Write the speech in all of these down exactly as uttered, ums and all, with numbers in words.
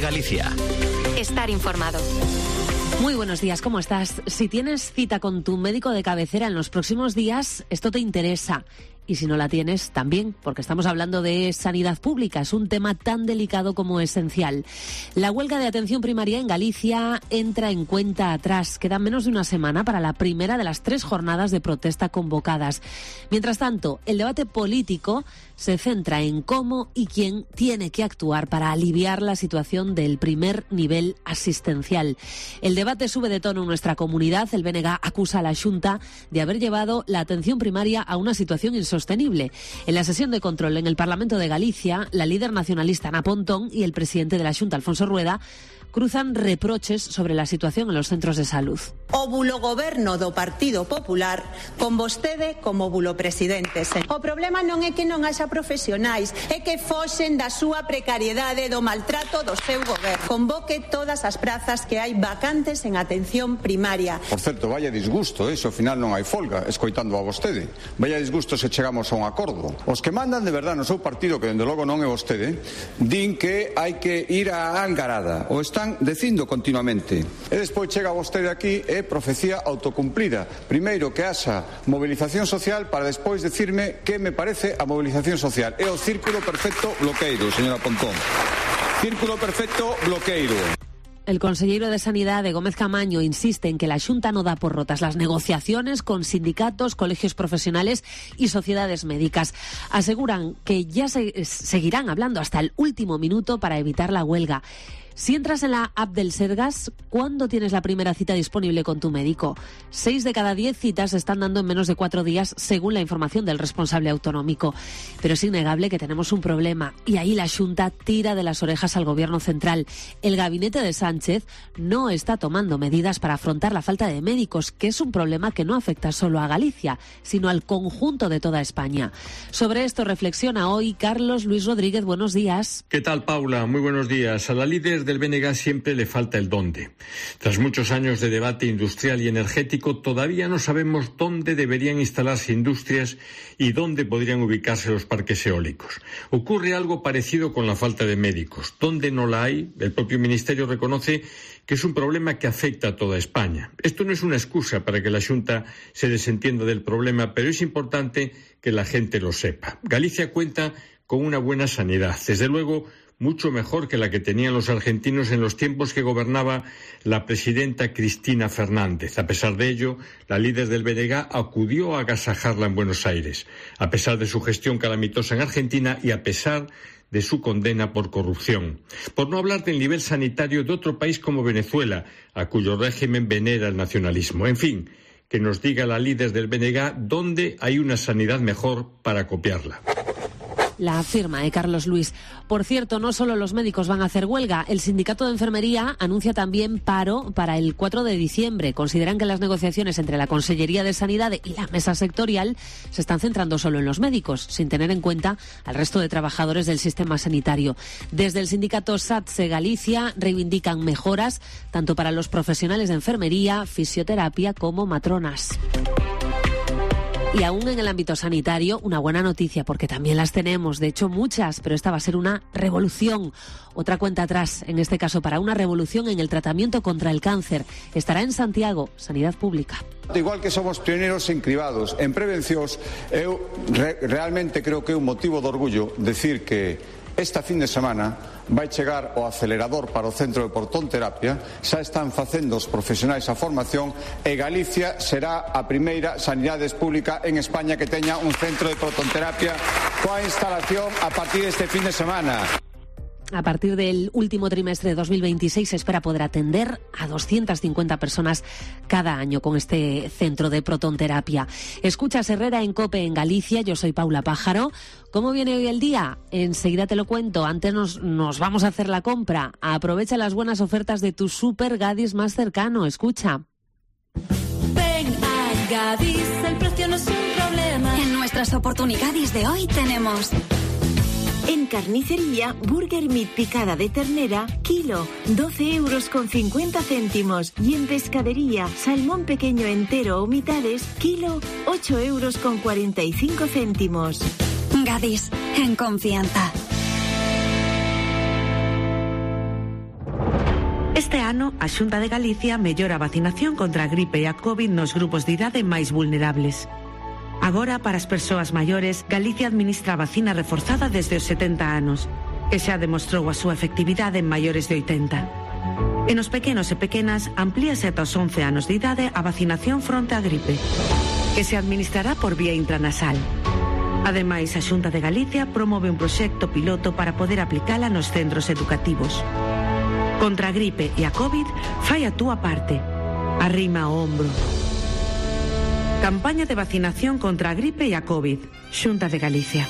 Galicia. Estar informado. Muy buenos días, ¿cómo estás? Si tienes cita con tu médico de cabecera en los próximos días, esto te interesa. Y si no la tienes, también, porque estamos hablando de sanidad pública. Es un tema tan delicado como esencial. La huelga de atención primaria en Galicia entra en cuenta atrás. Queda menos de una semana para la primera de las tres jornadas de protesta convocadas. Mientras tanto, el debate político se centra en cómo y quién tiene que actuar para aliviar la situación del primer nivel asistencial. El debate sube de tono en nuestra comunidad. El B N G acusa a la Xunta de haber llevado la atención primaria a una situación insostenible. Sostenible. En la sesión de control en el Parlamento de Galicia, la líder nacionalista Ana Pontón y el presidente de la Xunta, Alfonso Rueda, cruzan reproches sobre la situación en los centros de salud. O bulo goberno do Partido Popular con vostede como bulo presidente. O problema non é que non haxa profesionais, é que foxen da súa precariedade, do maltrato do seu goberno. Convoque todas as prazas que hai vacantes en atención primaria. Por certo, vaya disgusto, eh, se ao final non hai folga, escoitando a vostede. Vaya disgusto se chegamos a un acordo. Os que mandan de verdade no seu partido, que dende logo non é vostede, din que hai que ir á angarada, o están dicindo continuamente. E despois chega vostede aquí e profecía autocumplida. Primeiro que haxa movilización social para despois decirme que me parece a movilización social. É o círculo perfecto bloqueiro, señora Pontón. Círculo perfecto bloqueiro. El consejero de Sanidad, de Gómez Camaño, insiste en que la Xunta no da por rotas las negociaciones con sindicatos, colegios profesionales y sociedades médicas. Aseguran que ya se, seguirán hablando hasta el último minuto para evitar la huelga. Si entras en la app del Sergas, ¿cuándo tienes la primera cita disponible con tu médico? Seis de cada diez citas se están dando en menos de cuatro días, según la información del responsable autonómico. Pero es innegable que tenemos un problema y ahí la Xunta tira de las orejas al Gobierno central. El gabinete de Sánchez no está tomando medidas para afrontar la falta de médicos, que es un problema que no afecta solo a Galicia, sino al conjunto de toda España. Sobre esto reflexiona hoy Carlos Luis Rodríguez. Buenos días. ¿Qué tal, Paula? Muy buenos días. A la líder del B N G siempre le falta el dónde. Tras muchos años de debate industrial y energético, todavía no sabemos dónde deberían instalarse industrias y dónde podrían ubicarse los parques eólicos. Ocurre algo parecido con la falta de médicos. Donde no la hay, el propio Ministerio reconoce que es un problema que afecta a toda España. Esto no es una excusa para que la Xunta se desentienda del problema, pero es importante que la gente lo sepa. Galicia cuenta con una buena sanidad. Desde luego, mucho mejor que la que tenían los argentinos en los tiempos que gobernaba la presidenta Cristina Fernández. A pesar de ello, la líder del B N G acudió a agasajarla en Buenos Aires, a pesar de su gestión calamitosa en Argentina y a pesar de su condena por corrupción. Por no hablar del nivel sanitario de otro país como Venezuela, a cuyo régimen venera el nacionalismo. En fin, que nos diga la líder del B N G dónde hay una sanidad mejor para copiarla. La firma de Carlos Luis. Por cierto, no solo los médicos van a hacer huelga. El sindicato de enfermería anuncia también paro para el cuatro de diciembre. Consideran que las negociaciones entre la Consellería de Sanidad y la mesa sectorial se están centrando solo en los médicos, sin tener en cuenta al resto de trabajadores del sistema sanitario. Desde el sindicato SATSE Galicia reivindican mejoras tanto para los profesionales de enfermería, fisioterapia como matronas. Y aún en el ámbito sanitario, una buena noticia, porque también las tenemos, de hecho muchas, pero esta va a ser una revolución. Otra cuenta atrás, en este caso para una revolución en el tratamiento contra el cáncer. Estará en Santiago, Sanidad Pública. Igual que somos pioneros en cribados, en prevencións, eu re, realmente creo que é un motivo de orgullo decir que esta fin de semana vai chegar o acelerador para o Centro de Protonterapia, xa están facendo os profesionais a formación e Galicia será a primeira sanidade pública en España que teña un centro de protonterapia coa instalación a partir deste fin de semana. A partir del último trimestre de dos mil veintiséis se espera poder atender a doscientas cincuenta personas cada año con este centro de protonterapia. Escuchas Herrera en COPE en Galicia, yo soy Paula Pájaro. ¿Cómo viene hoy el día? Enseguida te lo cuento. Antes nos, nos vamos a hacer la compra. Aprovecha las buenas ofertas de tu Super Gadis más cercano. Escucha. Ven a Gadis, el precio no es un problema. En nuestras oportunidades de hoy tenemos... En carnicería, Burger Meat picada de ternera, kilo, doce euros con cincuenta céntimos. Y en pescadería, salmón pequeño entero o mitades, kilo, ocho euros con cuarenta y cinco céntimos. Gadis, en confianza. Este ano, a Xunta de Galicia mellora a vacinación contra a gripe e a COVID nos grupos de idade máis vulnerables. Agora, para as persoas maiores, Galicia administra a vacina reforzada desde os setenta anos, que xa demostrou a súa efectividade en maiores de oitenta. E nos pequenos e pequenas, amplíase ata os once anos de idade a vacinación fronte á gripe, que se administrará por vía intranasal. Ademais, a Xunta de Galicia promove un proxecto piloto para poder aplicala nos centros educativos. Contra a gripe e a COVID, fai a túa parte. Arrima o ombro. Campaña de vacinación contra a gripe e a COVID. Xunta de Galicia.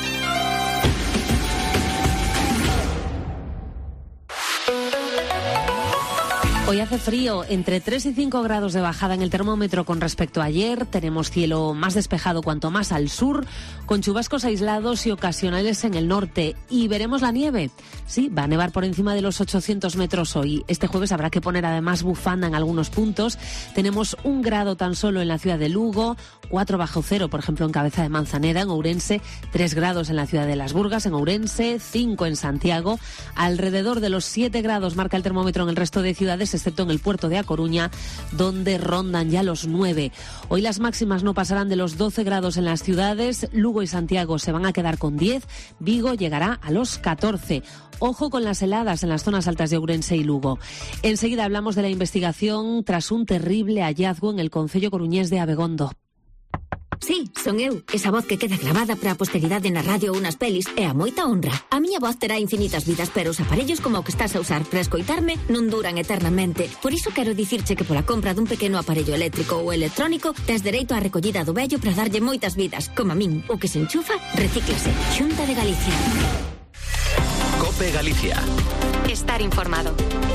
Hoy hace frío, entre tres y cinco grados de bajada en el termómetro con respecto a ayer. Tenemos cielo más despejado cuanto más al sur, con chubascos aislados y ocasionales en el norte. Y veremos la nieve. Sí, va a nevar por encima de los ochocientos metros hoy. Este jueves habrá que poner además bufanda en algunos puntos. Tenemos un grado tan solo en la ciudad de Lugo, cuatro bajo cero, por ejemplo, en Cabeza de Manzaneda, en Ourense, tres grados en la ciudad de Las Burgas, en Ourense, cinco en Santiago. Alrededor de los siete grados marca el termómetro en el resto de ciudades, excepto en el puerto de A Coruña, donde rondan ya los nueve. Hoy las máximas no pasarán de los doce grados en las ciudades. Lugo y Santiago se van a quedar con diez. Vigo llegará a los catorce. Ojo con las heladas en las zonas altas de Ourense y Lugo. Enseguida hablamos de la investigación tras un terrible hallazgo en el concello coruñés de Abegondo. Sí, son eu, esa voz que queda grabada para a posteridade na radio ou nas pelis é a moita honra. A miña voz terá infinitas vidas, pero os aparellos como o que estás a usar para escoitarme non duran eternamente. Por iso quero dicirche que pola compra dun pequeno aparello eléctrico ou electrónico tes dereito á recollida do vello para darlle moitas vidas. Como a min, o que se enchufa, recíclase. Xunta de Galicia. COPE Galicia. Estar informado.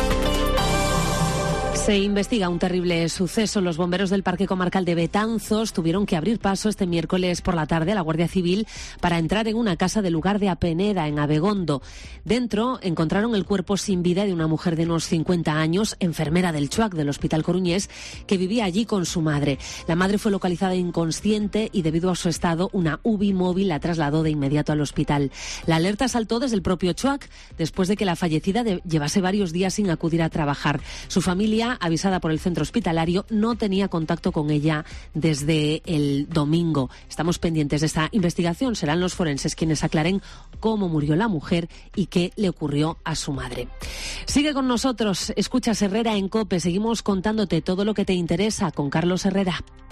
Se investiga un terrible suceso. Los bomberos del Parque Comarcal de Betanzos tuvieron que abrir paso este miércoles por la tarde a la Guardia Civil para entrar en una casa del lugar de Apeneda, en Abegondo. Dentro encontraron el cuerpo sin vida de una mujer de unos cincuenta años, enfermera del CHUAC del Hospital Coruñés, que vivía allí con su madre. La madre fue localizada inconsciente y debido a su estado, una U B I móvil la trasladó de inmediato al hospital. La alerta saltó desde el propio CHUAC después de que la fallecida de- llevase varios días sin acudir a trabajar. Su familia, avisada por el centro hospitalario, no tenía contacto con ella desde el domingo. Estamos pendientes de esta investigación. Serán los forenses quienes aclaren cómo murió la mujer y qué le ocurrió a su madre. Sigue con nosotros, escuchas Herrera en COPE. Seguimos contándote todo lo que te interesa con Carlos Herrera.